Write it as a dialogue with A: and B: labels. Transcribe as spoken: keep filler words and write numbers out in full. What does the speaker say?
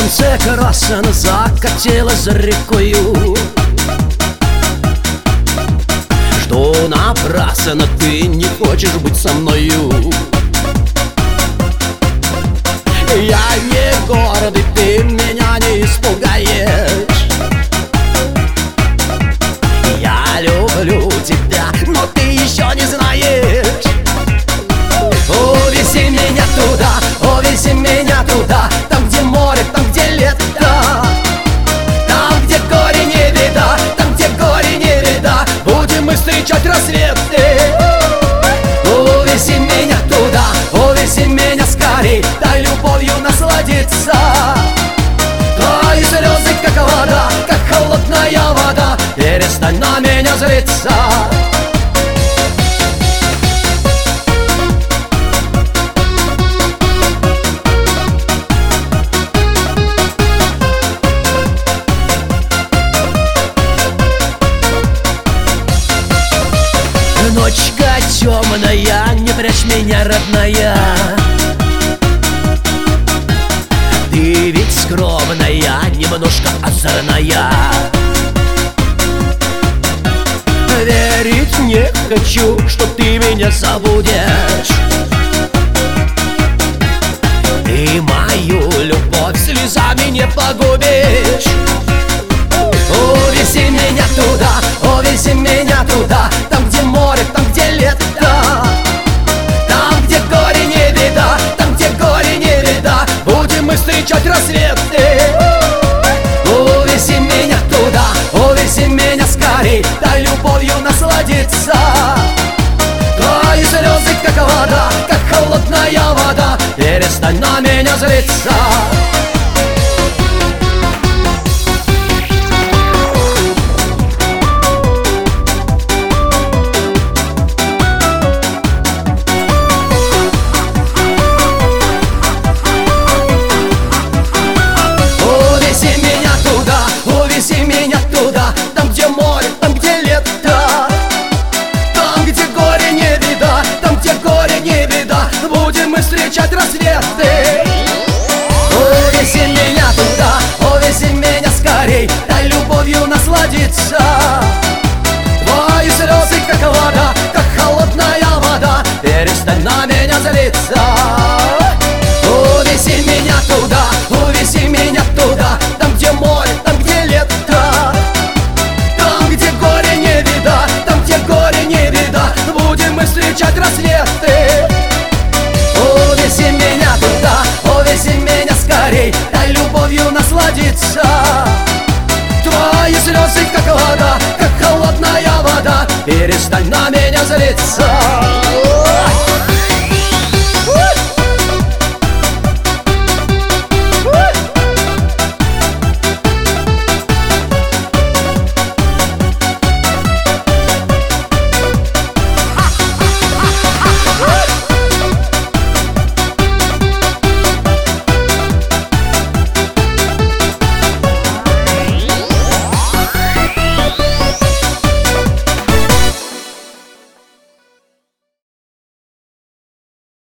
A: Солнце красно закатилось за рекою. Что напрасно ты не хочешь быть со мною. Я не гордый, ты меня не испугаешь. Я люблю тебя, но ты еще не знаешь. Увези меня туда, увези меня туда, там, где море, там, где лето, там, где горе не беда, там, где горе не беда, будем мы встречать рассветы. Увези меня туда, увези меня скорей, дай любовью насладиться. Твои слезы, как вода, как холодная вода, перестань на меня злиться. Ночка темная, не прячь меня, родная. Ты ведь скромная, немножко озорная. Верить не хочу, что ты меня забудешь. Ты мою любовь слезами не погубишь. Увези меня туда, увези меня туда, там, где море, там, где лето, там, где горе не беда, там, где горе не беда, будем мы встречать рассветы. Увези меня туда, увези меня скорей, дай любовью насладиться. Твои слезы, как вода, как холодная вода, перестань на меня злиться. Встречать рассветы. Увези меня туда, увези меня скорей, дай любовью насладиться. Твои слезы, как вода, как холодная вода, перестань на меня злиться. Увези меня туда, увези меня туда, там, где море, там, где лето, там, где горе не беда, там, где горе не беда, будем мы встречать рассветы. Увези меня туда, увези меня скорей, дай любовью насладиться. Твои слезы, как вода, как холодная вода, перестань на меня злиться.